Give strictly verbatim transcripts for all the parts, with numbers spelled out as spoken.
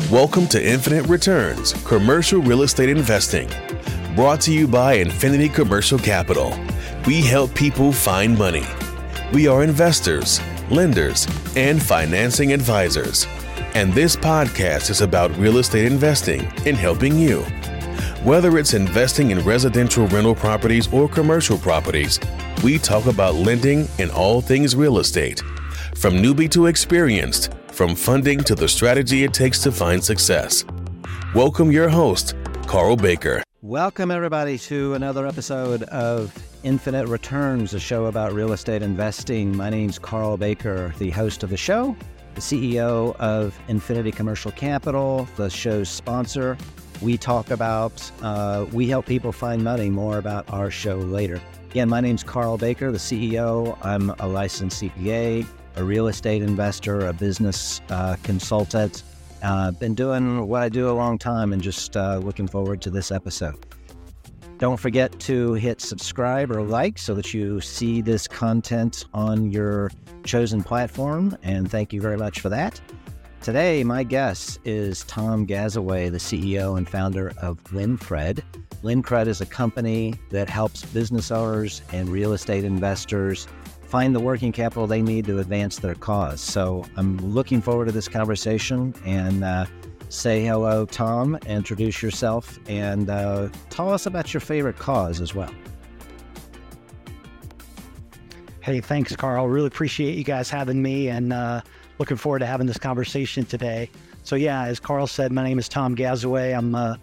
Welcome to Infinite Returns, Commercial Real Estate Investing. Brought to you by Infinity Commercial Capital. We help people find money. We are investors, lenders, and financing advisors. And this podcast is about real estate investing and helping you. Whether it's investing in residential rental properties or commercial properties, we talk about lending and all things real estate. From newbie to experienced, from funding to the strategy it takes to find success. Welcome your host, Carl Baker. Welcome everybody to another episode of Infinite Returns, a show about real estate investing. My name's Carl Baker, the host of the show, the C E O of Infinity Commercial Capital, the show's sponsor. We talk about, uh, we help people find money. More about our show later. Again, my name's Carl Baker, the C E O. I'm a licensed C P A, a real estate investor, a business uh, consultant. Uh, been doing what I do a long time and just uh, looking forward to this episode. Don't forget to hit subscribe or like so that you see this content on your chosen platform, and thank you very much for that. Today, my guest is Tom Gazaway, the C E O and founder of LendCred. LendCred is a company that helps business owners and real estate investors find the working capital they need to advance their cause. So I'm looking forward to this conversation, and uh, say hello, Tom, introduce yourself, and uh, tell us about your favorite cause as well. Hey, thanks, Carl. Really appreciate you guys having me, and uh, looking forward to having this conversation today. So yeah, as Carl said, my name is Tom Gazaway. I'm a,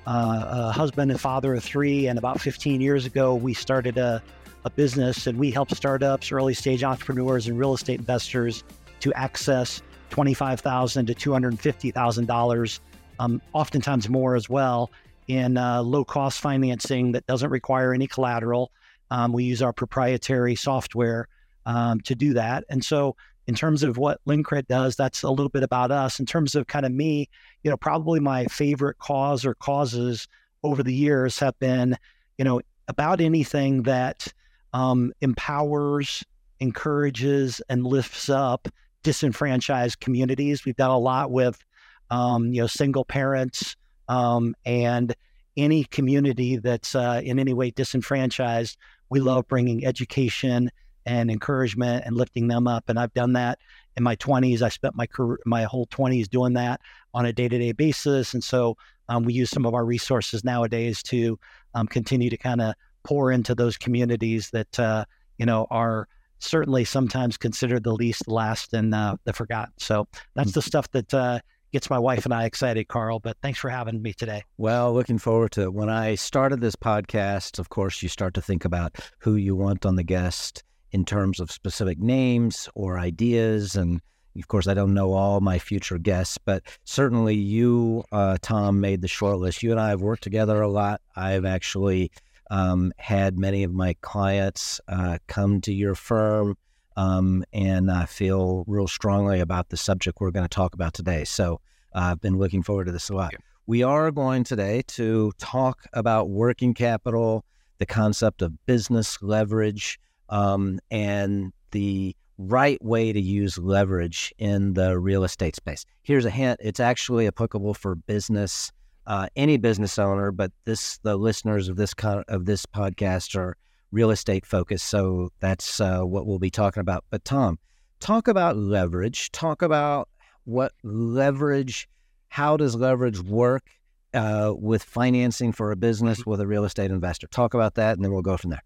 a husband and father of three, and about fifteen years ago, we started a a business, and we help startups, early stage entrepreneurs, and real estate investors to access twenty-five thousand dollars to two hundred fifty thousand dollars, um, oftentimes more as well, in uh, low-cost financing that doesn't require any collateral. Um, we use our proprietary software um, to do that. And so in terms of what LendCred does, that's a little bit about us. In terms of kind of me, you know, probably my favorite cause or causes over the years have been, you know, about anything that Um, empowers, encourages, and lifts up disenfranchised communities. We've done a lot with, um, you know, single parents um, and any community that's uh, in any way disenfranchised. We love bringing education and encouragement and lifting them up. And I've done that in my twenties. I spent my career, my whole twenties doing that on a day-to-day basis. And so um, we use some of our resources nowadays to um, continue to kind of pour into those communities that, uh, you know, are certainly sometimes considered the least, last, and uh, the forgotten. So that's the stuff that uh, gets my wife and I excited, Carl, but thanks for having me today. Well, looking forward to it. When I started this podcast, of course, you start to think about who you want on the guest in terms of specific names or ideas. And of course, I don't know all my future guests, but certainly you, uh, Tom, made the short list. You and I have worked together a lot. I've actually Um, had many of my clients uh, come to your firm, um, and I feel real strongly about the subject we're going to talk about today. So uh, I've been looking forward to this a lot. Okay. We are going today to talk about working capital, the concept of business leverage, um, and the right way to use leverage in the real estate space. Here's a hint. It's actually applicable for business Uh, any business owner, but this the listeners of this con- of this podcast are real estate focused, so that's uh, what we'll be talking about. But Tom, talk about leverage. Talk about what leverage, how does leverage work uh, with financing for a business with a real estate investor? Talk about that, and then we'll go from there.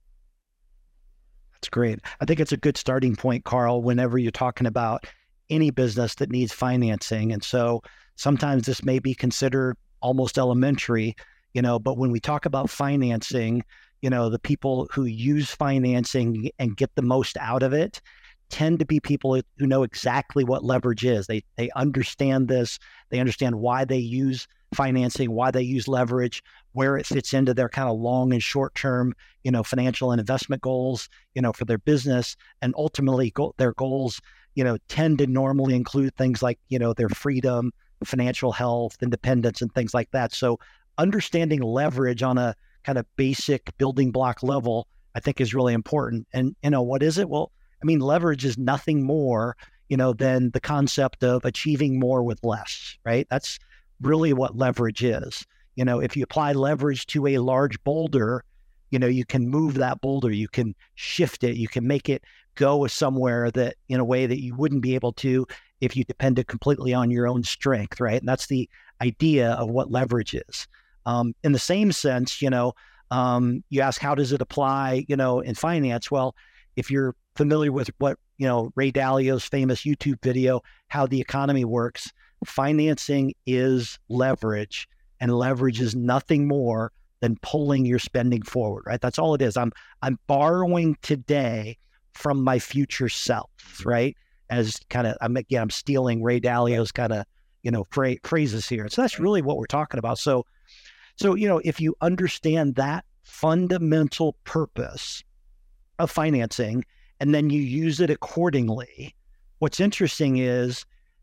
That's great. I think it's a good starting point, Carl, whenever you're talking about any business that needs financing. And so sometimes this may be considered almost elementary, you know, but when we talk about financing, you know, the people who use financing and get the most out of it tend to be people who know exactly what leverage is. They they understand this. They understand why they use financing, why they use leverage, where it fits into their kind of long and short term, you know, financial and investment goals, you know, for their business. And ultimately go, their goals, you know, tend to normally include things like, you know, their freedom, financial health, independence, and things like that. So understanding leverage on a kind of basic building block level, I think is really important. And, you know, what is it? Well, I mean, leverage is nothing more, you know, than the concept of achieving more with less, right? That's really what leverage is. You know, if you apply leverage to a large boulder, you know, you can move that boulder, you can shift it, you can make it go somewhere that in a way that you wouldn't be able to if you depended completely on your own strength, right? And that's the idea of what leverage is. Um, in the same sense, you know, um, you ask, how does it apply, you know, in finance? Well, if you're familiar with what, you know, Ray Dalio's famous YouTube video, How the Economy Works, financing is leverage, and leverage is nothing more than pulling your spending forward, right? That's all it is. I'm I'm borrowing today from my future self, right? As kind of, I'm again, I'm stealing Ray Dalio's kind of, you know, phra- phrases here. So that's really what we're talking about. So, so you know, if you understand that fundamental purpose of financing, and then you use it accordingly, what's interesting is,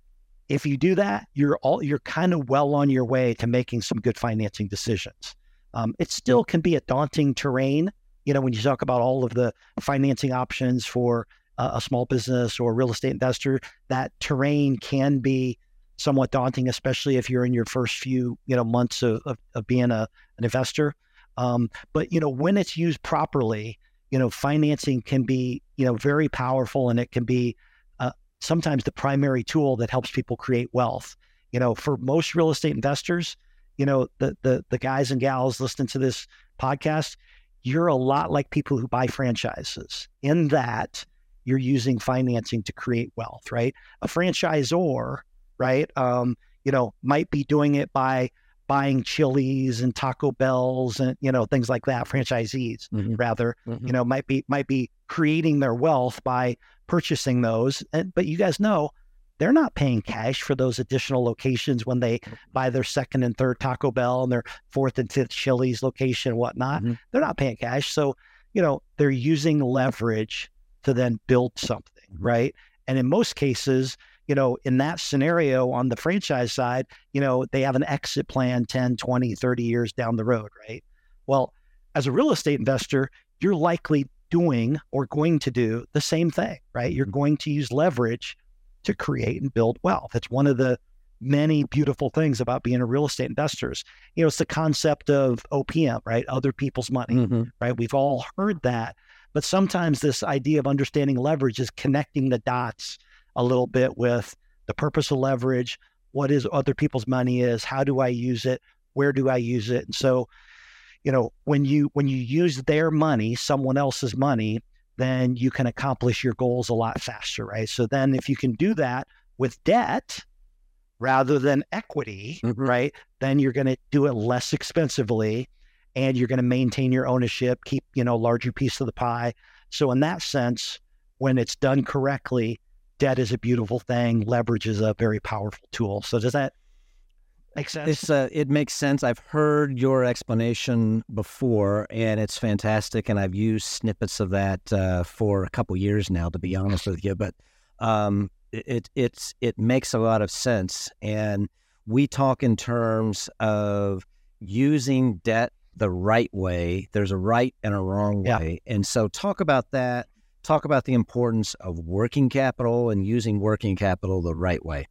if you do that, you're all you're kind of well on your way to making some good financing decisions. Um, it still can be a daunting terrain, you know, when you talk about all of the financing options for uh, a small business or real estate investor. That terrain can be somewhat daunting, especially if you're in your first few, you know, months of of, of being a an investor. Um, but you know, when it's used properly, you know, financing can be, you know, very powerful, and it can be sometimes the primary tool that helps people create wealth. You know, for most real estate investors, you know, the the the guys and gals listening to this podcast, you're a lot like people who buy franchises, in that you're using financing to create wealth, right? A franchisor, right, um, you know, might be doing it by buying Chili's and Taco Bells and, you know, things like that. Franchisees, mm-hmm. rather, mm-hmm. you know, might be might be creating their wealth by purchasing those. And, but you guys know, they're not paying cash for those additional locations when they buy their second and third Taco Bell and their fourth and fifth Chili's location and whatnot. Mm-hmm. They're not paying cash. So, you know, they're using leverage to then build something, right? And in most cases, you know, in that scenario on the franchise side, you know, they have an exit plan ten, twenty, thirty years down the road, right? Well, as a real estate investor, you're likely doing or going to do the same thing, right? You're going to use leverage to create and build wealth. It's one of the many beautiful things about being a real estate investor. You know, it's the concept of O P M, right? Other people's money, mm-hmm. right? We've all heard that, but sometimes this idea of understanding leverage is connecting the dots a little bit with the purpose of leverage, what is other people's money is, how do I use it, where do I use it? And so, you know, when you when you use their money, someone else's money, then you can accomplish your goals a lot faster, right? So then if you can do that with debt rather than equity, mm-hmm. right, then you're going to do it less expensively, and you're going to maintain your ownership, keep, you know, a larger piece of the pie. So in that sense, when it's done correctly, debt is a beautiful thing. Leverage is a very powerful tool. So does that make sense? It's, uh, it makes sense. I've heard your explanation before, and it's fantastic. And I've used snippets of that uh, for a couple years now, to be honest with you. But um, it it's it makes a lot of sense. And we talk in terms of using debt the right way. There's a right and a wrong way. Yeah. And so talk about that. Talk about the importance of working capital and using working capital the right way.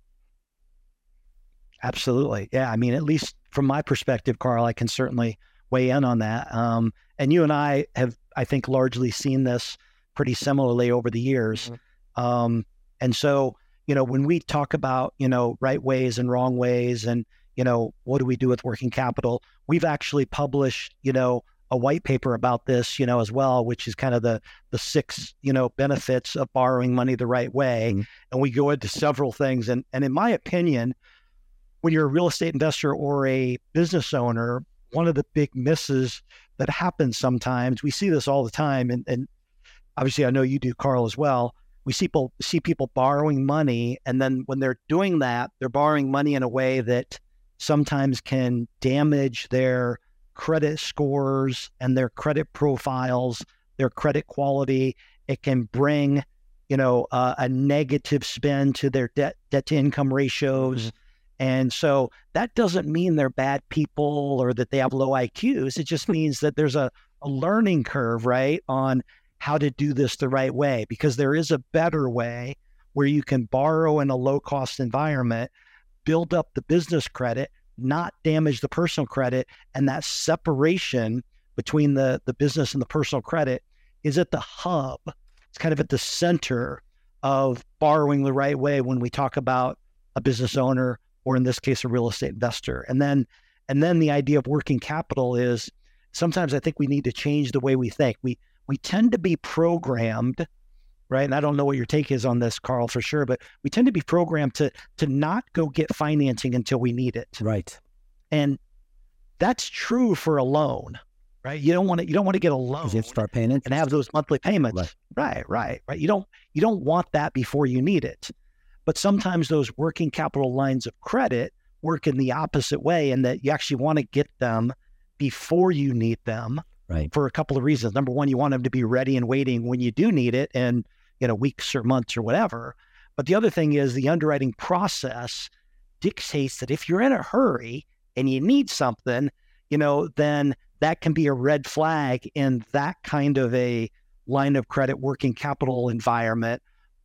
Absolutely. Yeah. I mean, at least from my perspective, Carl, I can certainly weigh in on that. Um, and you and I have, I think, largely seen this pretty similarly over the years. Mm-hmm. Um, and so, you know, when we talk about, you know, right ways and wrong ways and, you know, what do we do with working capital? We've actually published, you know, a white paper about this, you know, as well, which is kind of the the six, you know, benefits of borrowing money the right way. Mm-hmm. And we go into several things. And, and in my opinion, when you're a real estate investor or a business owner, one of the big misses that happens sometimes, we see this all the time. And, and obviously I know you do, Carl, as well. We see people, see people borrowing money. And then when they're doing that, they're borrowing money in a way that sometimes can damage their credit scores and their credit profiles, their credit quality. It can bring, you know, uh, a negative spin to their debt debt to income ratios. Mm-hmm. And so that doesn't mean they're bad people or that they have low I Qs. It just means that there's a, a learning curve, right, on how to do this the right way, because there is a better way where you can borrow in a low cost environment, build up the business credit, not damage the personal credit. And that separation between the, the business and the personal credit is at the hub. It's kind of at the center of borrowing the right way when we talk about a business owner, or in this case, a real estate investor. And then, and then the idea of working capital is sometimes I think we need to change the way we think. We, we tend to be programmed, right? And I don't know what your take is on this, Carl, for sure, but we tend to be programmed to, to not go get financing until we need it. Right. And that's true for a loan, right? You don't want to, you don't want to get a loan You have to start paying interest and have those monthly payments. Right. Right, right, right. You don't, you don't want that before you need it. But sometimes those working capital lines of credit work in the opposite way, in that you actually want to get them before you need them. Right. For a couple of reasons. Number one, you want them to be ready and waiting when you do need it in, you know, weeks or months or whatever. But the other thing is the underwriting process dictates that if you're in a hurry and you need something, you know, then that can be a red flag in that kind of a line of credit working capital environment,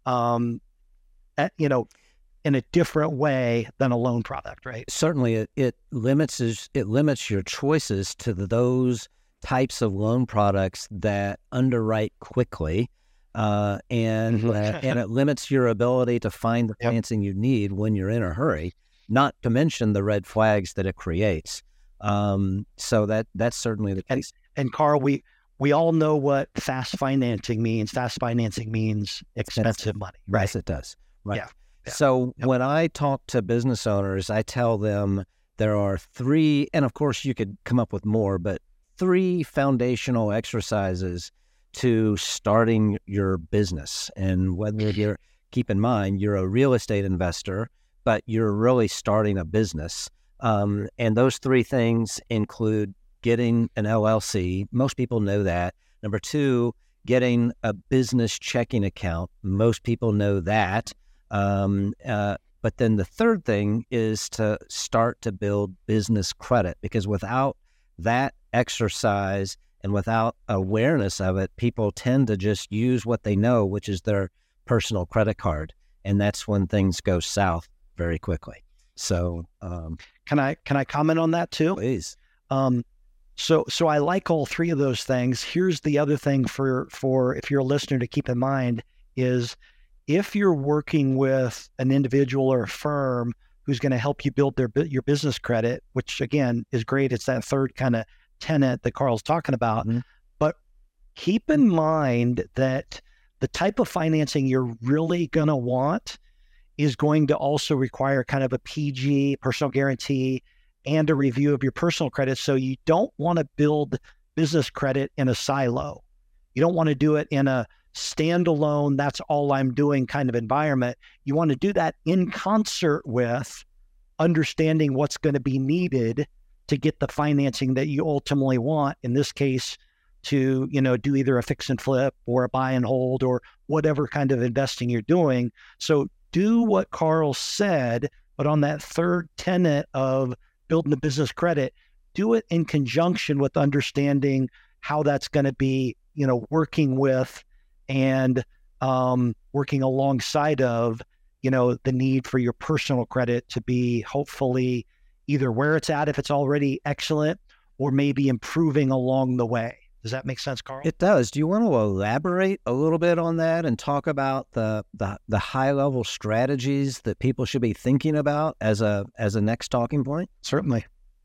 um, at, you know, in a different way than a loan product, right? Certainly, it, it limits it limits your choices to the, those types of loan products that underwrite quickly, uh, and uh, and it limits your ability to find the Yep. financing you need when you're in a hurry. Not to mention the red flags that it creates. Um, so that that's certainly the case. And Carl, we we all know what fast financing means. Fast financing means expensive money, right? Yes, it does. Right. Yeah. Yeah. So Yep. when I talk to business owners, I tell them there are three, and of course you could come up with more, but three foundational exercises to starting your business. And whether you're, keep in mind, you're a real estate investor, but you're really starting a business. Um, and those three things include getting an L L C. Most people know that. Number two, getting a business checking account. Most people know that. Um, uh, but then the third thing is to start to build business credit, because without that exercise and without awareness of it, people tend to just use what they know, which is their personal credit card. And that's when things go south very quickly. So, um, Can I can I comment on that too? please. Um, so so I like all three of those things. Here's the other thing for for if you're a listener to keep in mind is, if you're working with an individual or a firm who's going to help you build their your business credit, which again is great. It's that third kind of tenet that Carl's talking about. Mm-hmm. But keep in mind that the type of financing you're really going to want is going to also require kind of a P G, personal guarantee, and a review of your personal credit. So you don't want to build business credit in a silo. You don't want to do it in a standalone, that's all I'm doing kind of environment. You want to do that in concert with understanding what's going to be needed to get the financing that you ultimately want. In this case, to, you know, do either a fix and flip or a buy and hold or whatever kind of investing you're doing. So do what Carl said, but on that third tenet of building the business credit, do it in conjunction with understanding how that's going to be, you know, working with and um, working alongside of, you know, the need for your personal credit to be hopefully either where it's at if it's already excellent, or maybe improving along the way. Does that make sense, Carl? It does. Do you want to elaborate a little bit on that and talk about the the, the high level strategies that people should be thinking about as a as a next talking point? Certainly.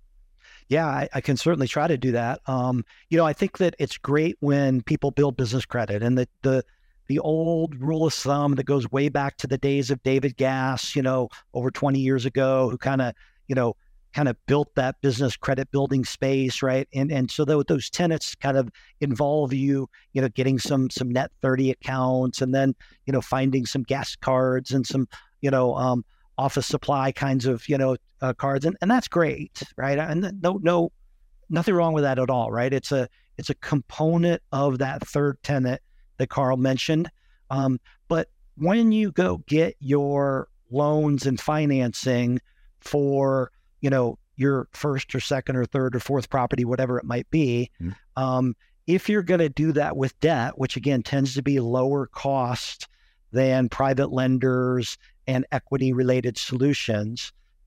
Yeah, I, I can certainly try to do that. Um, you know, I think that it's great when people build business credit, and the the the old rule of thumb that goes way back to the days of David Gass, you know, over twenty years ago, who kind of, you know, kind of built that business credit building space, right? And and so those, those tenets kind of involve you, you know, getting some some net thirty accounts, and then, you know, finding some gas cards and some, you know, um, office supply kinds of, you know, uh, cards, and, and that's great, right? And no, no, nothing wrong with that at all, right? It's a it's a component of that third tenet that Carl mentioned. Um, but when you go get your loans and financing for, you know, your first or second or third or fourth property, whatever it might be, mm-hmm. um, if you're going to do that with debt, which again tends to be lower cost than private lenders and equity related solutions,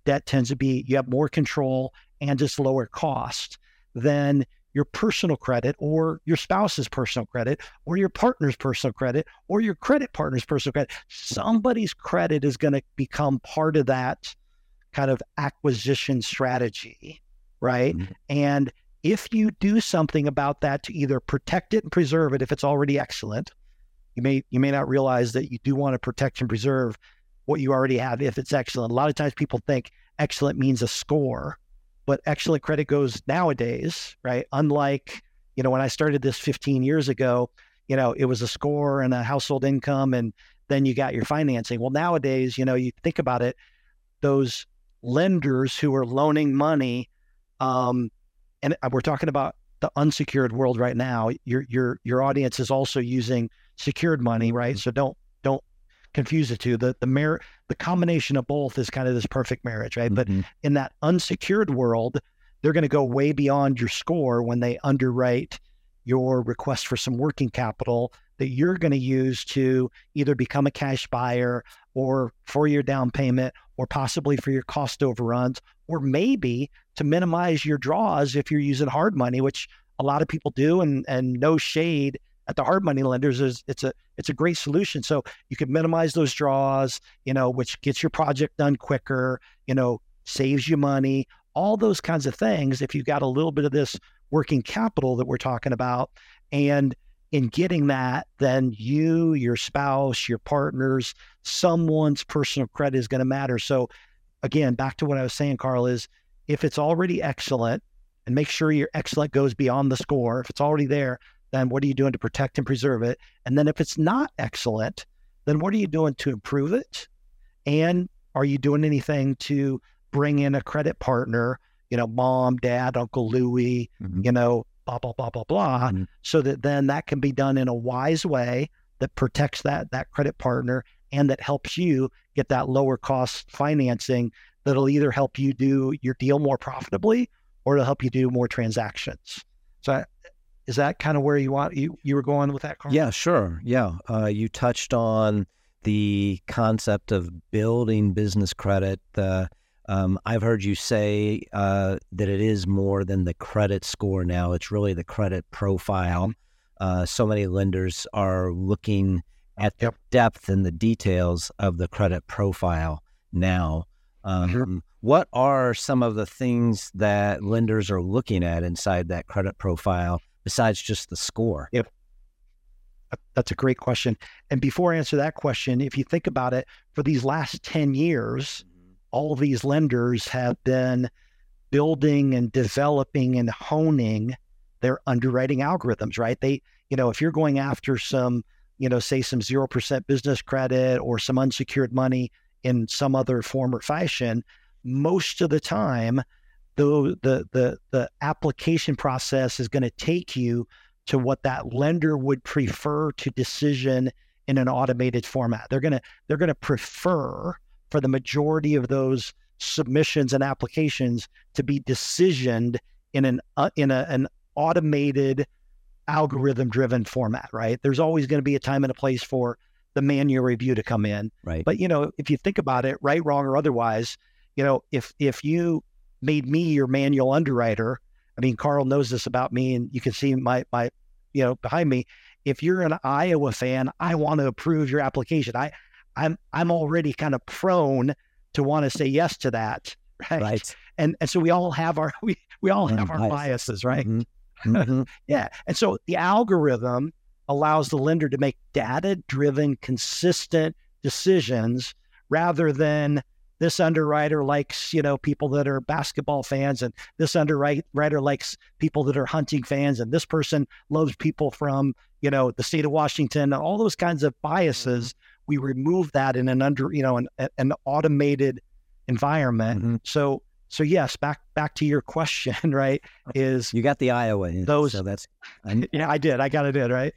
debt tends to be, you have more control and just lower cost than your personal credit or your spouse's personal credit or your partner's personal credit or your credit partner's personal credit. Somebody's credit is going to become part of that kind of acquisition strategy, right? Mm-hmm. And if you do something about that to either protect it and preserve it, if it's already excellent, you may you may not realize that you do want to protect and preserve what you already have if it's excellent. A lot of times people think excellent means a score, but excellent credit goes nowadays, right? Unlike, you know, when I started this fifteen years ago, you know, it was a score and a household income, and then you got your financing. Well, nowadays, you know, you think about it, those lenders who are loaning money, um, and we're talking about the unsecured world right now. Your your your audience is also using secured money, right? Mm-hmm. So don't don't confuse the two. The the mar- the combination of both is kind of this perfect marriage, right? Mm-hmm. But in that unsecured world, they're going to go way beyond your score when they underwrite your request for some working capital that you're going to use to either become a cash buyer or for your down payment or possibly for your cost overruns, or maybe to minimize your draws if you're using hard money, which a lot of people do, and and no shade at the hard money lenders, is it's a it's a great solution. So you can minimize those draws, you know, which gets your project done quicker, you know, saves you money, all those kinds of things. If you got a little bit of this working capital that we're talking about, and in getting that, then you, your spouse, your partners, someone's personal credit is going to matter. So again, back to what I was saying, Carl, is if it's already excellent, and make sure your excellent goes beyond the score. If it's already there, then what are you doing to protect and preserve it? And then if it's not excellent, then what are you doing to improve it? And are you doing anything to bring in a credit partner, you know, mom, dad, Uncle Louie, mm-hmm. you know, blah, blah, blah, blah, blah, mm-hmm. so that then that can be done in a wise way that protects that that credit partner and that helps you get that lower cost financing that'll either help you do your deal more profitably or it'll help you do more transactions. So is that kind of where you want you you were going with that, Carl? Yeah, sure. Yeah. Uh, you touched on the concept of building business credit. Uh, um, I've heard you say uh, that it is more than the credit score now. It's really the credit profile. Uh, so many lenders are looking at the yep. depth and the details of the credit profile now. Um, mm-hmm. What are some of the things that lenders are looking at inside that credit profile besides just the score? Yep. That's a great question. And before I answer that question, if you think about it, for these last ten years, mm-hmm. all of these lenders have been building and developing and honing their underwriting algorithms, right? They, you know, if you're going after some, you know, say some zero percent business credit or some unsecured money in some other form or fashion, most of the time, the the the, the application process is going to take you to what that lender would prefer to decision in an automated format. They're gonna they're gonna prefer for the majority of those submissions and applications to be decisioned in an uh, in a, an automated algorithm-driven format, right? There's always going to be a time and a place for the manual review to come in, right? But you know, if you think about it, right, wrong, or otherwise, you know, if if you made me your manual underwriter, I mean, Carl knows this about me, and you can see my my, you know, behind me. If you're an Iowa fan, I want to approve your application. I, I'm I'm already kind of prone to want to say yes to that, right? Right. And and so we all have our we we all have our biases, right? Mm-hmm. Mm-hmm. Yeah. And so the algorithm allows the lender to make data-driven, consistent decisions rather than this underwriter likes, you know, people that are basketball fans, and this underwriter likes people that are hunting fans, and this person loves people from, you know, the state of Washington, all those kinds of biases. Mm-hmm. We remove that in an under, you know, an, an automated environment. Mm-hmm. So, so yes, back back to your question, right? Is you got the Iowa in, those? So that's I'm, yeah, I did. I got it in, right?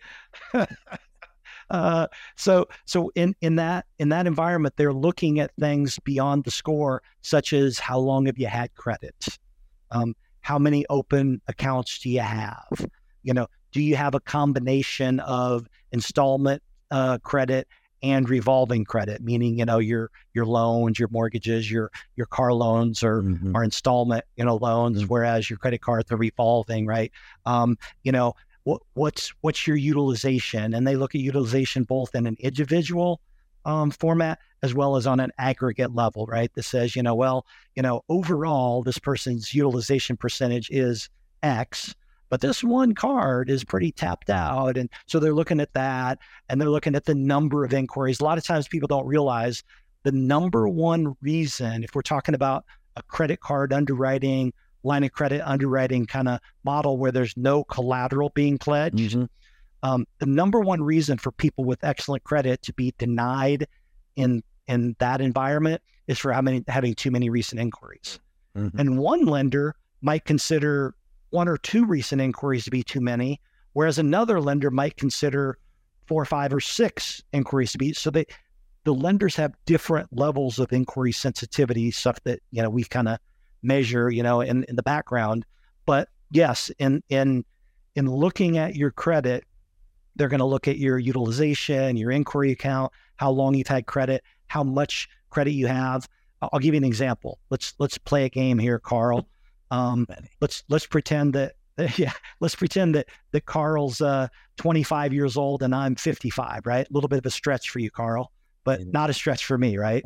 uh, so so in in that in that environment, they're looking at things beyond the score, such as how long have you had credit, um, how many open accounts do you have, you know, do you have a combination of installment uh, credit and revolving credit, meaning, you know, your your loans, your mortgages, your your car loans or mm-hmm. are installment, you know, loans, mm-hmm. whereas your credit cards are revolving, right? Um, you know, what what's what's your utilization? And they look at utilization both in an individual um, format as well as on an aggregate level, right? That says, you know, well, you know, overall, this person's utilization percentage is X, but this one card is pretty tapped out. And so they're looking at that, and they're looking at the number of inquiries. A lot of times people don't realize the number one reason, if we're talking about a credit card underwriting, line of credit underwriting kind of model where there's no collateral being pledged, mm-hmm. um, the number one reason for people with excellent credit to be denied in in that environment is for having, having too many recent inquiries. Mm-hmm. And one lender might consider one or two recent inquiries to be too many, whereas another lender might consider four, five, or six inquiries to be. So they, the lenders have different levels of inquiry sensitivity, stuff that, you know, we kind of measure, you know, in, in the background. But yes, in in in looking at your credit, they're going to look at your utilization, your inquiry account, how long you've had credit, how much credit you have. I'll give you an example. Let's let's play a game here, Carl. Um, let's let's pretend that yeah, let's pretend that that Carl's uh, twenty-five years old and I'm fifty-five, right? A little bit of a stretch for you, Carl, but not a stretch for me, right?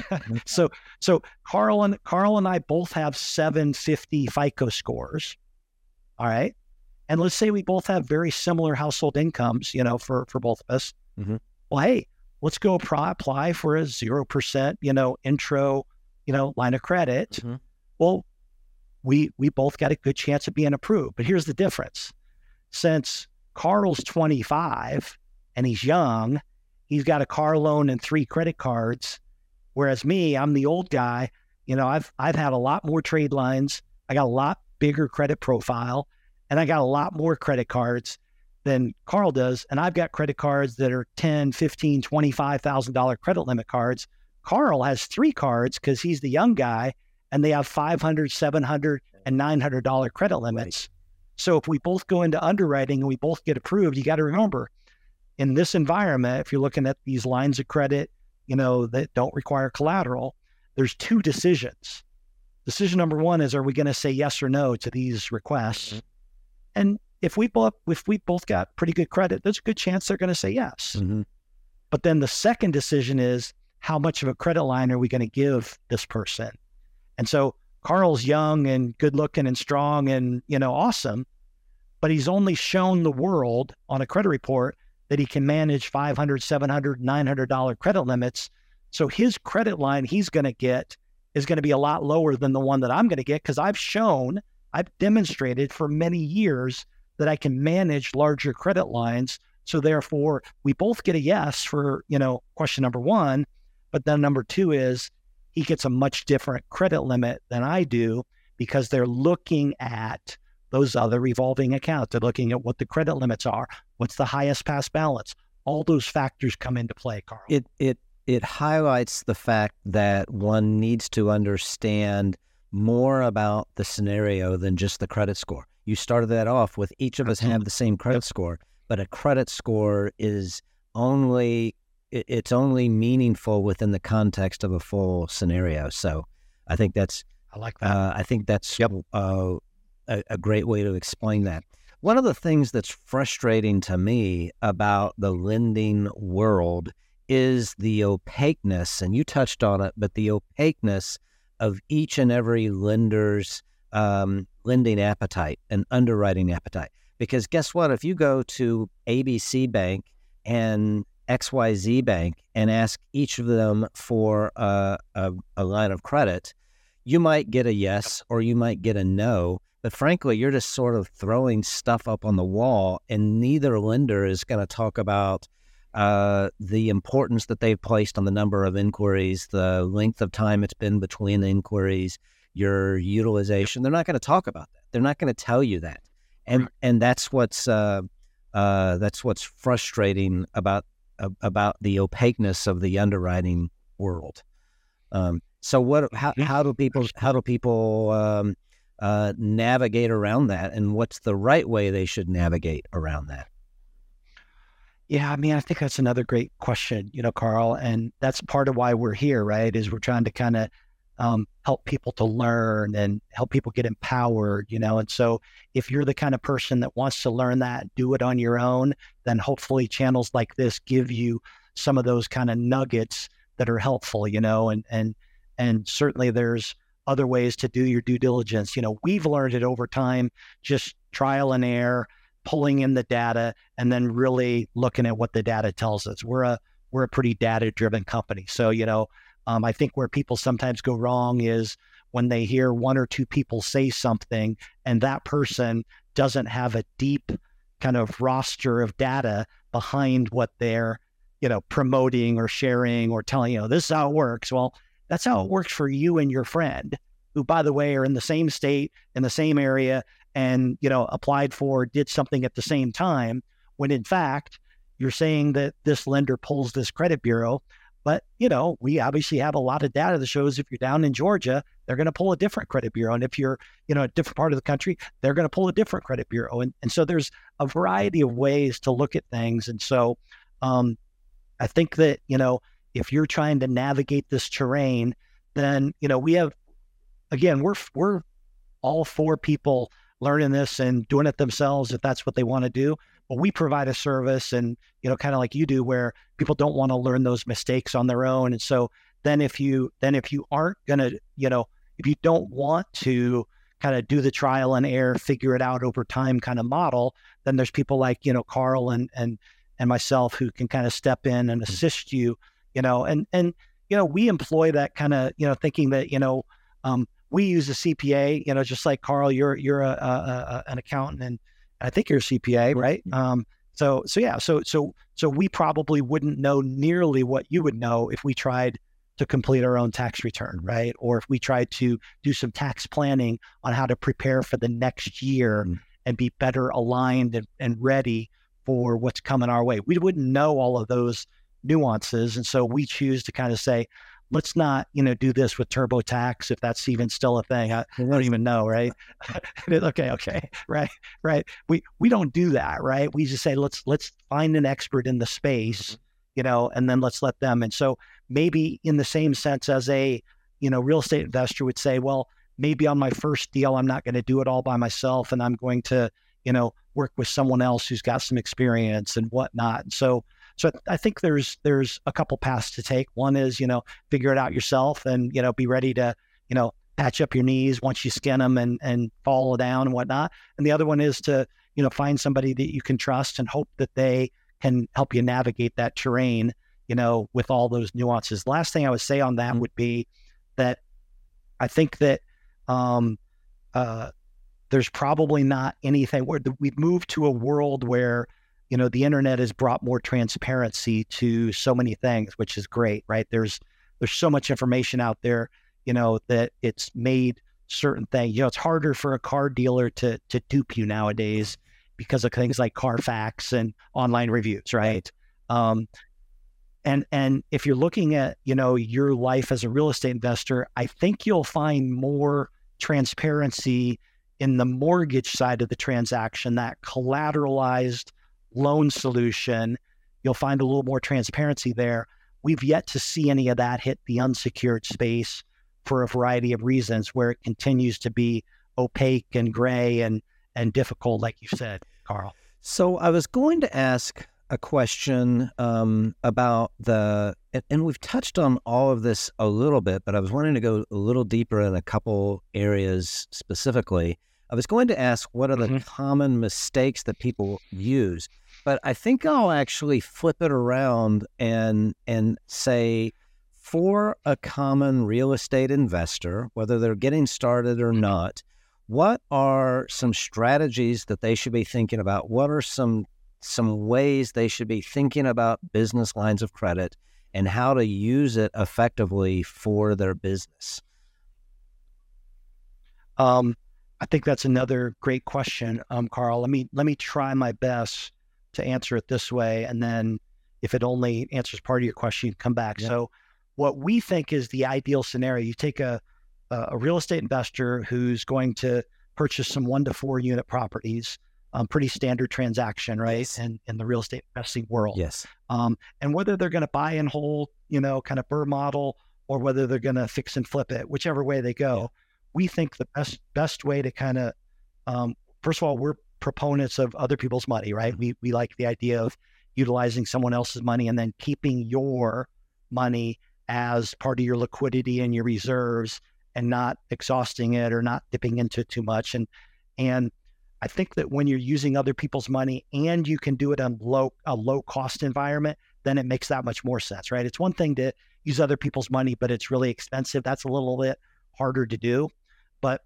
so so Carl and Carl and I both have seven fifty FICO scores, all right? And let's say we both have very similar household incomes, you know, for for both of us. Mm-hmm. Well, hey, let's go pro- apply for a zero percent, you know, intro, you know, line of credit. Mm-hmm. Well, we we both got a good chance of being approved. But here's the difference. Since Carl's twenty-five and he's young, he's got a car loan and three credit cards, whereas me, I'm the old guy. You know, I've I've had a lot more trade lines. I got a lot bigger credit profile, and I got a lot more credit cards than Carl does. And I've got credit cards that are ten, fifteen, twenty-five thousand dollars credit limit cards. Carl has three cards because he's the young guy, and they have five hundred, seven hundred, and nine hundred dollars credit limits. So if we both go into underwriting and we both get approved, you got to remember, in this environment, if you're looking at these lines of credit, you know, that don't require collateral, there's two decisions. Decision number one is, are we going to say yes or no to these requests? Mm-hmm. And if we both if we both got pretty good credit, there's a good chance they're going to say yes. Mm-hmm. But then the second decision is, how much of a credit line are we going to give this person? And so Carl's young and good looking and strong and, you know, awesome, but he's only shown the world on a credit report that he can manage five hundred, seven hundred, nine hundred dollars credit limits. So his credit line he's going to get is going to be a lot lower than the one that I'm going to get, because I've shown, I've demonstrated for many years that I can manage larger credit lines. So therefore, we both get a yes for, you know, question number one, but then number two is, he gets a much different credit limit than I do, because they're looking at those other revolving accounts. They're looking at what the credit limits are, what's the highest past balance. All those factors come into play, Carl. It it it highlights the fact that one needs to understand more about the scenario than just the credit score. You started that off with each of us have the same credit score, but a credit score is only it's only meaningful within the context of a full scenario. So I think that's, I like that. Uh, I think that's yep. uh, a, a great way to explain that. One of the things that's frustrating to me about the lending world is the opaqueness, and you touched on it, but the opaqueness of each and every lender's um, lending appetite and underwriting appetite. Because guess what? If you go to A B C Bank and X Y Z Bank and ask each of them for a, a, a line of credit, you might get a yes or you might get a no. But frankly, you're just sort of throwing stuff up on the wall, and neither lender is going to talk about uh, the importance that they've placed on the number of inquiries, the length of time it's been between the inquiries, your utilization. They're not going to talk about that. They're not going to tell you that. And and that's what's uh, uh, that's what's frustrating about about the opaqueness of the underwriting world. Um, so what? How, how do people? How do people um, uh, navigate around that? And what's the right way they should navigate around that? Yeah, I mean, I think that's another great question, you know, Carl, and that's part of why we're here, right? Is we're trying to kind of um, help people to learn and help people get empowered, you know. And so if you're the kind of person that wants to learn that, do it on your own, then hopefully channels like this give you some of those kind of nuggets that are helpful, you know, and and and certainly there's other ways to do your due diligence. You know, we've learned it over time, just trial and error, pulling in the data, and then really looking at what the data tells us. We're a we're a pretty data-driven company. So, you know, um, I think where people sometimes go wrong is when they hear one or two people say something and that person doesn't have a deep kind of roster of data behind what they're, you know, promoting or sharing or telling, you know, this is how it works. Well, that's how it works for you and your friend, who, by the way, are in the same state, in the same area, and, you know, applied for, did something at the same time, when in fact, you're saying that this lender pulls this credit bureau. But, you know, we obviously have a lot of data that shows if you're down in Georgia, they're going to pull a different credit bureau. And if you're, you know, a different part of the country, they're going to pull a different credit bureau. And, and so there's a variety of ways to look at things. And so um, I think that, you know, if you're trying to navigate this terrain, then, you know, we have, again, we're, we're all for people learning this and doing it themselves if that's what they want to do. But we provide a service, and, you know, kind of like you do, where people don't want to learn those mistakes on their own. And so then if you, then if you aren't going to, you know, if you don't want to kind of do the trial and error, figure it out over time kind of model, then there's people like, you know, Carl and, and, and myself who can kind of step in and assist you, you know, and, and, you know, we employ that kind of, you know, thinking that, you know, um, we use a C P A, you know, just like Carl, you're, you're a, a, a an accountant, and I think you're a C P A, right? Um, so, so yeah, so, so, so we probably wouldn't know nearly what you would know if we tried to complete our own tax return, right? Or if we tried to do some tax planning on how to prepare for the next year mm. and be better aligned and, and ready for what's coming our way. We wouldn't know all of those nuances. And so we choose to kind of say, let's not, you know, do this with TurboTax, if that's even still a thing. I, I don't even know, right? okay, okay, right, right. We we don't do that, right? We just say, let's let's find an expert in the space, you know, and then let's let them. And so maybe in the same sense as a, you know, real estate investor would say, well, maybe on my first deal, I'm not going to do it all by myself, and I'm going to, you know, work with someone else who's got some experience and whatnot. And so So I think there's there's a couple paths to take. One is, you know, figure it out yourself and, you know, be ready to, you know, patch up your knees once you skin them and, and fall down and whatnot. And the other one is to, you know, find somebody that you can trust and hope that they can help you navigate that terrain, you know, with all those nuances. Last thing I would say on that would be that I think that um, uh, there's probably not anything where the, we've moved to a world where, you know, the internet has brought more transparency to so many things, which is great, right? There's there's so much information out there, you know, that it's made certain things. You know, it's harder for a car dealer to to dupe you nowadays because of things like Carfax and online reviews, right? Um, and and if you're looking at, you know, your life as a real estate investor, I think you'll find more transparency in the mortgage side of the transaction, that collateralized loan solution. You'll find a little more transparency there. We've yet to see any of that hit the unsecured space for a variety of reasons, where it continues to be opaque and gray and and difficult, like you said, Carl. So I was going to ask a question um, about the, and, and we've touched on all of this a little bit, but I was wanting to go a little deeper in a couple areas specifically. I was going to ask, what are the mm-hmm. common mistakes that people use? But I think I'll actually flip it around and and say, for a common real estate investor, whether they're getting started or not, what are some strategies that they should be thinking about? What are some some ways they should be thinking about business lines of credit and how to use it effectively for their business? Um. I think that's another great question, um, Carl. Let me let me try my best to answer it this way, and then if it only answers part of your question, you can come back. Yeah. So, what we think is the ideal scenario: you take a a real estate investor who's going to purchase some one to four unit properties. um, pretty standard transaction, right? Yes. And in the real estate investing world. Yes. Um, and whether they're going to buy and hold, you know, kind of BRRRR model, or whether they're going to fix and flip it, whichever way they go, yeah. we think the best best way to kind of, um, first of all, we're proponents of other people's money, right? We we like the idea of utilizing someone else's money and then keeping your money as part of your liquidity and your reserves, and not exhausting it or not dipping into it too much. And and I think that when you're using other people's money and you can do it on low a low cost environment, then it makes that much more sense, right? It's one thing to use other people's money, but it's really expensive. That's a little bit harder to do. But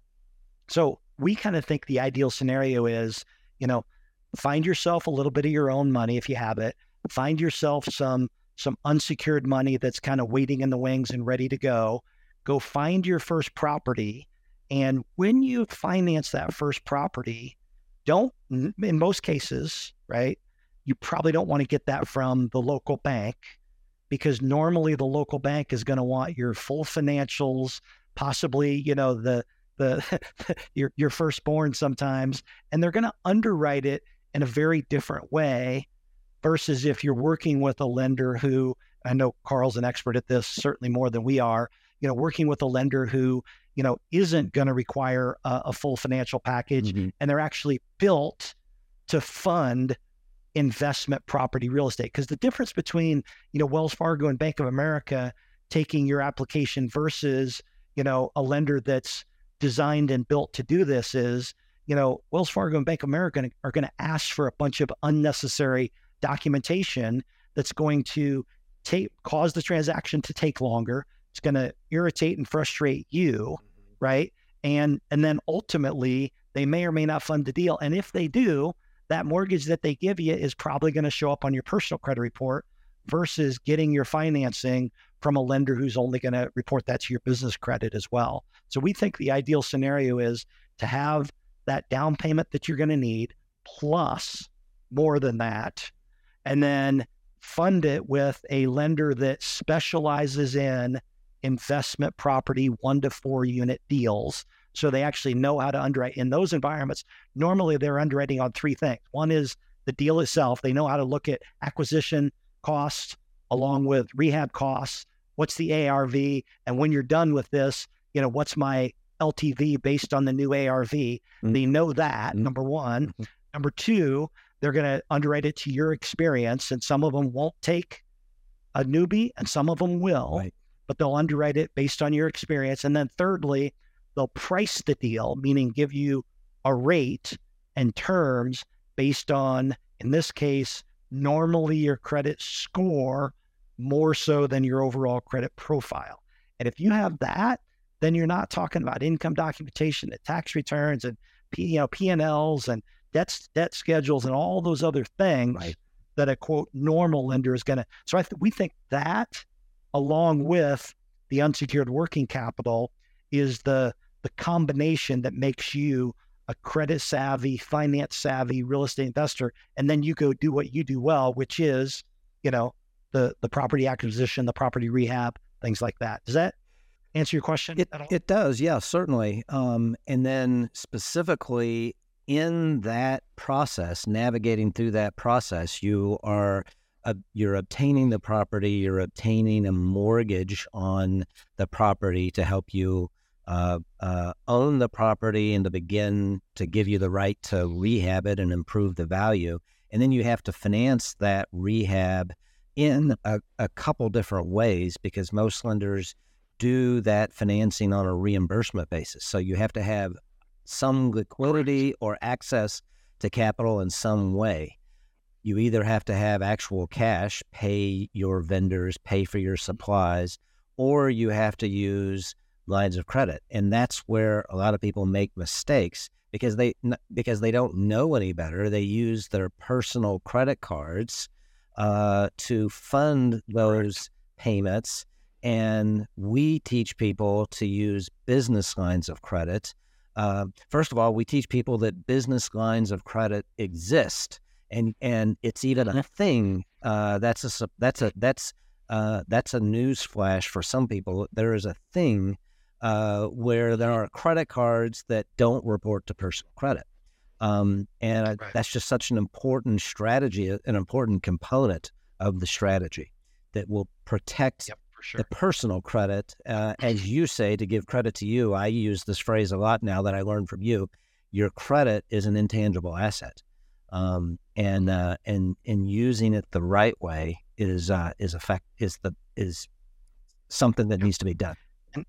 so we kind of think the ideal scenario is, you know, find yourself a little bit of your own money if you have it. Find yourself some some unsecured money that's kind of waiting in the wings and ready to go. Go find your first property. And when you finance that first property, don't, in most cases, right, you probably don't want to get that from the local bank, because normally the local bank is going to want your full financials, possibly, you know, the the your your firstborn sometimes, and they're going to underwrite it in a very different way versus if you're working with a lender who, I know Carl's an expert at this, certainly more than we are, you know, working with a lender who, you know, isn't going to require a, a full financial package, mm-hmm. and they're actually built to fund investment property real estate. Because the difference between, you know, Wells Fargo and Bank of America taking your application versus, you know, a lender that's designed and built to do this is, you know, Wells Fargo and Bank of America are going to ask for a bunch of unnecessary documentation that's going to take cause the transaction to take longer. It's going to irritate and frustrate you, right? And and then ultimately, they may or may not fund the deal. And if they do, that mortgage that they give you is probably going to show up on your personal credit report versus getting your financing from a lender who's only going to report that to your business credit as well. So we think the ideal scenario is to have that down payment that you're going to need, plus more than that, and then fund it with a lender that specializes in investment property one to four unit deals. So they actually know how to underwrite in those environments. Normally they're underwriting on three things. One is the deal itself. They know how to look at acquisition costs along with rehab costs. What's the A R V? And when you're done with this, you know, what's my L T V based on the new A R V? Mm-hmm. They know that, mm-hmm. number one. Mm-hmm. Number two, they're going to underwrite it to your experience. And some of them won't take a newbie and some of them will, right. but they'll underwrite it based on your experience. And then thirdly, they'll price the deal, meaning give you a rate and terms based on, in this case, normally your credit score more so than your overall credit profile. And if you have that, then you're not talking about income documentation and tax returns and P, you know, P and Ls and debt, debt schedules and all those other things right. that a quote normal lender is going to. So I th- we think that, along with the unsecured working capital, is the the combination that makes you a credit savvy, finance savvy real estate investor. And then you go do what you do well, which is, you know, the the property acquisition, the property rehab, things like that. Does that answer your question it, at all? It does, yeah, certainly. Um, and then specifically in that process, navigating through that process, you are uh, you're obtaining the property, you're obtaining a mortgage on the property to help you uh, uh, own the property and to begin to give you the right to rehab it and improve the value. And then you have to finance that rehab in a, a couple different ways, because most lenders do that financing on a reimbursement basis. So you have to have some liquidity or access to capital in some way. You either have to have actual cash, pay your vendors, pay for your supplies, or you have to use lines of credit. And that's where a lot of people make mistakes because they because they don't know any better. They use their personal credit cards uh, to fund those payments. And we teach people to use business lines of credit. Uh, first of all, we teach people that business lines of credit exist, and and it's even a thing. Uh, that's a that's a that's uh, that's a news flash for some people. There is a thing uh, where there are credit cards that don't report to personal credit. Um, and Right. that's just such an important strategy, an important component of the strategy that will protect Yep, for sure. the personal credit. Uh, as you say, to give credit to you, I use this phrase a lot now that I learned from you. Your credit is an intangible asset, um, and uh, and and using it the right way is uh, is effect is the is something that Yep. needs to be done. And,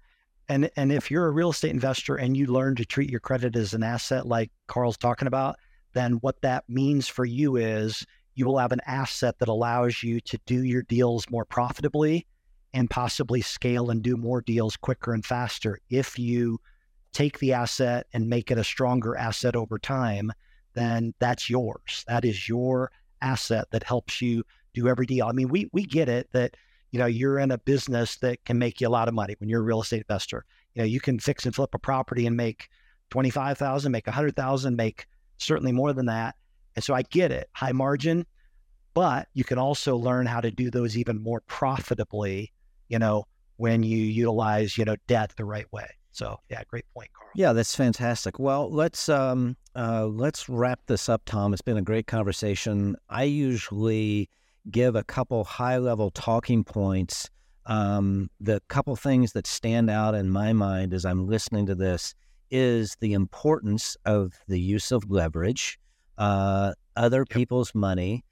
and and if you're a real estate investor and you learn to treat your credit as an asset, like Carl's talking about, then what that means for you is you will have an asset that allows you to do your deals more profitably and possibly scale and do more deals quicker and faster. If you take the asset and make it a stronger asset over time, then that's yours. That is your asset that helps you do every deal. I mean, we we get it that, you know, you're in a business that can make you a lot of money when you're a real estate investor. You know, you can fix and flip a property and make twenty-five thousand, make one hundred thousand, make certainly more than that. And so I get it, high margin, but you can also learn how to do those even more profitably, you know, when you utilize, you know, debt the right way. So yeah, great point, Carl. Yeah, that's fantastic. Well, let's um, uh, let's wrap this up, Tom. It's been a great conversation. I usually give a couple high-level talking points. Um, the couple things that stand out in my mind as I'm listening to this is the importance of the use of leverage, uh, other Yep. people's money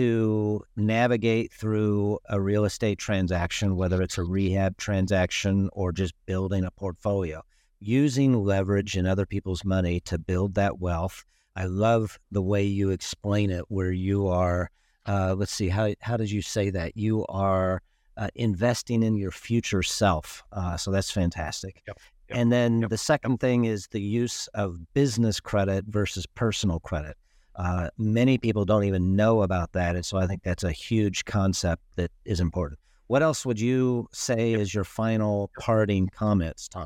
to navigate through a real estate transaction, whether it's a rehab transaction or just building a portfolio. Using leverage and other people's money to build that wealth. I love the way you explain it, where you are, uh, let's see, how how did you say that? You are uh, investing in your future self. Uh, so that's fantastic. Yep. Yep. And then Yep. the second thing is the use of business credit versus personal credit. Uh, many people don't even know about that. And so I think that's a huge concept that is important. What else would you say is your final parting comments, Tom?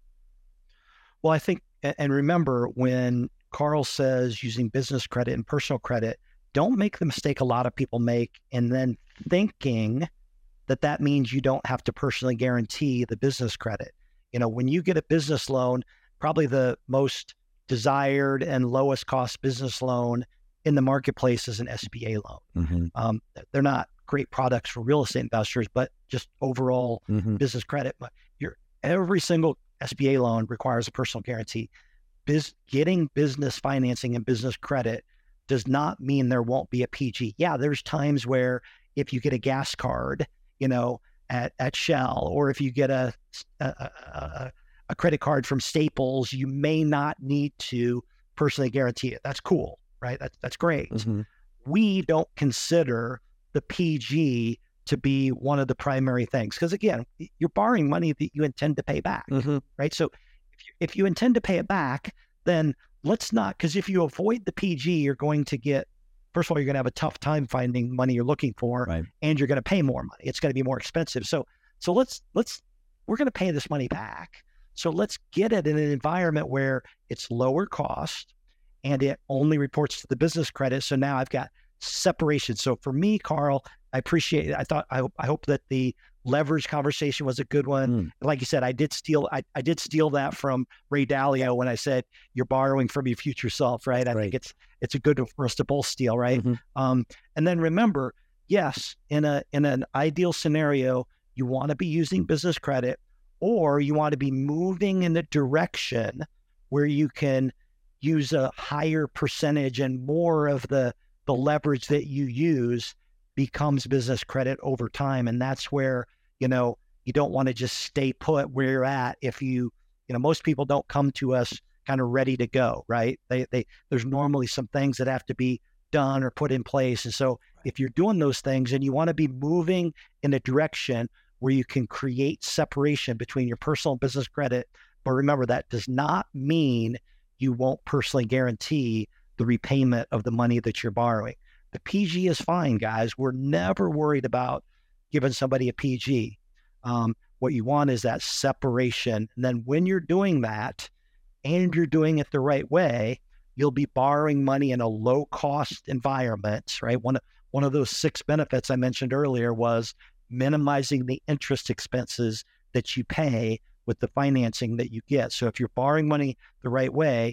Well, I think, a- and remember when Carl says using business credit and personal credit, don't make the mistake a lot of people make and then thinking that that means you don't have to personally guarantee the business credit. You know, when you get a business loan, probably the most desired and lowest cost business loan in the marketplace is an S B A loan. Mm-hmm. Um, they're not great products for real estate investors, but just overall Mm-hmm. business credit. But your every single S B A loan requires a personal guarantee. Biz, getting business financing and business credit does not mean there won't be a P G. Yeah, there's times where if you get a gas card, you know, at, at Shell, or if you get a, a, a, a credit card from Staples, you may not need to personally guarantee it. That's cool, right? That's, that's great. Mm-hmm. We don't consider the P G to be one of the primary things. Because again, you're borrowing money that you intend to pay back, Mm-hmm. right? So if you, if you intend to pay it back, then let's not, because if you avoid the P G, you're going to get, first of all, you're going to have a tough time finding money you're looking for, Right. and you're going to pay more money. It's going to be more expensive. So, so let's, let's, we're going to pay this money back. So let's get it in an environment where it's lower cost and it only reports to the business credit. So now I've got separation. So for me, Carl, I appreciate it. I thought, I, I hope that the leverage conversation was a good one. Mm. Like you said, I did steal, I, I did steal that from Ray Dalio when I said, you're borrowing from your future self, right? I Right. think it's, it's a good one for us to both steal, right? Mhm. Um, and then remember, yes, in a, in an ideal scenario, you want to be using business credit, or you want to be moving in the direction where you can use a higher percentage and more of the, the leverage that you use becomes business credit over time. And that's where, you know, you don't want to just stay put where you're at. If you, you know, most people don't come to us kind of ready to go, right? They, they, there's normally some things that have to be done or put in place. And so if you're doing those things and you want to be moving in a direction where you can create separation between your personal and business credit, but remember, that does not mean you won't personally guarantee the repayment of the money that you're borrowing. The P G is fine, guys. We're never worried about giving somebody a P G. Um, what you want is that separation. And then when you're doing that and you're doing it the right way, you'll be borrowing money in a low cost environment, right? One, one of those six benefits I mentioned earlier was minimizing the interest expenses that you pay with the financing that you get. So if you're borrowing money the right way,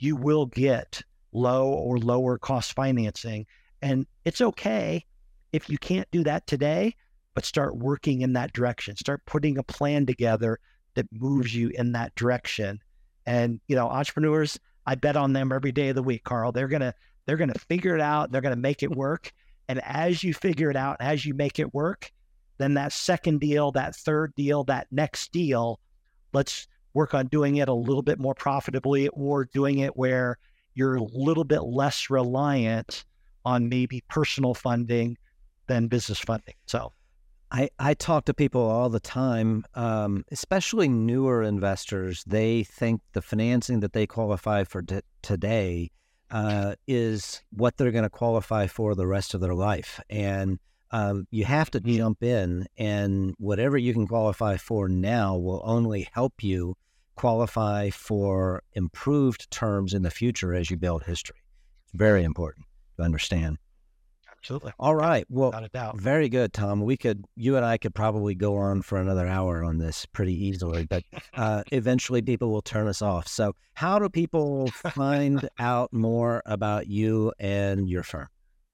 you will get low or lower cost financing. And it's okay if you can't do that today, but start working in that direction. Start putting a plan together that moves you in that direction. And, you know, entrepreneurs, I bet on them every day of the week, Carl. They're going to, they're going to figure it out. They're going to make it work. And as you figure it out, as you make it work, then that second deal, that third deal, that next deal, let's work on doing it a little bit more profitably, or doing it where you're a little bit less reliant on maybe personal funding than business funding. So I, I talk to people all the time, um, especially newer investors. They think the financing that they qualify for t- today uh, is what they're going to qualify for the rest of their life. And um, you have to jump in, and whatever you can qualify for now will only help you qualify for improved terms in the future as you build history. It's very important to understand. Absolutely. All right. Well, without a doubt. Very good, Tom. We could, you and I could probably go on for another hour on this pretty easily, but uh, eventually people will turn us off. So how do people find out more about you and your firm?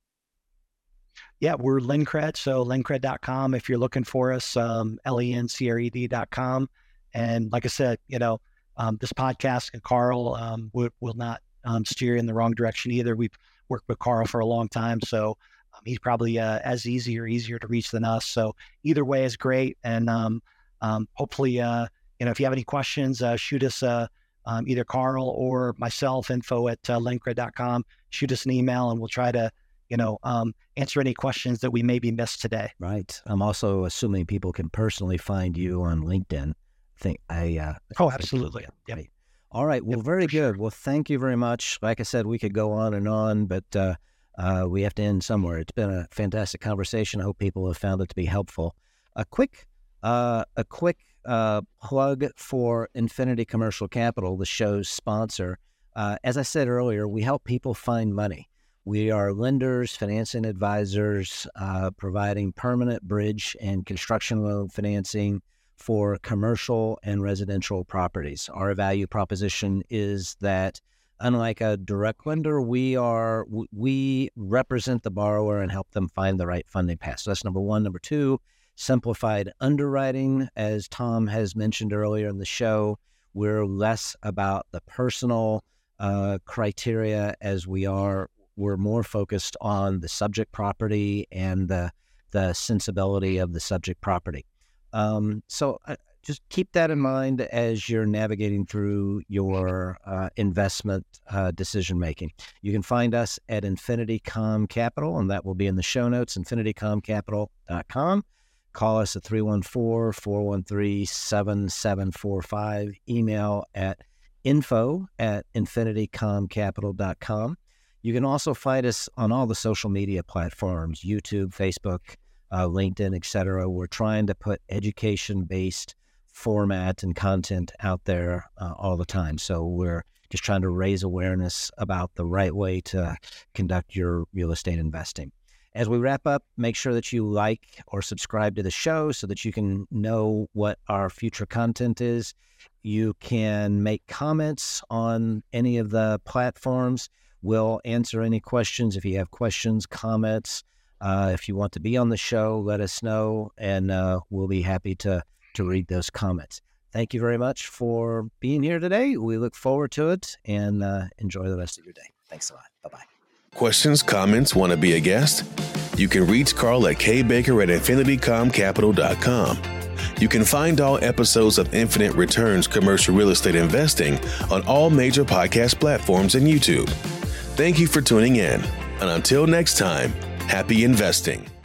Yeah, we're Lencred, so lencred dot com if you're looking for us, um, L E N C R E D dot com. And like I said, you know, um, this podcast and Carl um, will, will not um, steer in the wrong direction either. We've worked with Carl for a long time, so um, he's probably uh, as easy or easier to reach than us. So either way is great. And um, um, hopefully, uh, you know, if you have any questions, uh, shoot us uh, um, either Carl or myself, info at uh, lencred dot com. Shoot us an email, and we'll try to, you know, um, answer any questions that we maybe missed today. Right. I'm also assuming people can personally find you on LinkedIn. I think I. Uh, oh, absolutely. Yep. Right. All right. Well, yep, very good. Sure. Well, thank you very much. Like I said, we could go on and on, but uh, uh, we have to end somewhere. It's been a fantastic conversation. I hope people have found it to be helpful. A quick, uh, a quick uh, plug for Infinity Commercial Capital, the show's sponsor. Uh, as I said earlier, we help people find money. We are lenders, financing advisors, uh, providing permanent bridge and construction loan financing for commercial and residential properties. Our value proposition is that, unlike a direct lender, we are we represent the borrower and help them find the right funding path. So that's number one. Number two, simplified underwriting. As Tom has mentioned earlier in the show, we're less about the personal uh, criteria as we are. We're more focused on the subject property and the the sensibility of the subject property. Um, so uh, just keep that in mind as you're navigating through your uh, investment uh, decision making. You can find us at Infinity Com Capital, and that will be in the show notes, infinity com capital dot com. Call us at three one four, four one three, seven seven four five. Email at info at infinity com capital dot com. You can also find us on all the social media platforms, YouTube, Facebook, uh, LinkedIn, et cetera. We're trying to put education-based format and content out there uh, all the time. So we're just trying to raise awareness about the right way to conduct your real estate investing. As we wrap up, make sure that you like or subscribe to the show so that you can know what our future content is. You can make comments on any of the platforms. We'll answer any questions. If you have questions, comments, uh, if you want to be on the show, let us know, and uh, we'll be happy to, to read those comments. Thank you very much for being here today. We look forward to it, and uh, enjoy the rest of your day. Thanks a lot. Bye-bye. Questions, comments, want to be a guest? You can reach Carl at k baker at infinity com capital dot com. You can find all episodes of Infinite Returns Commercial Real Estate Investing on all major podcast platforms and YouTube. Thank you for tuning in, and until next time, happy investing.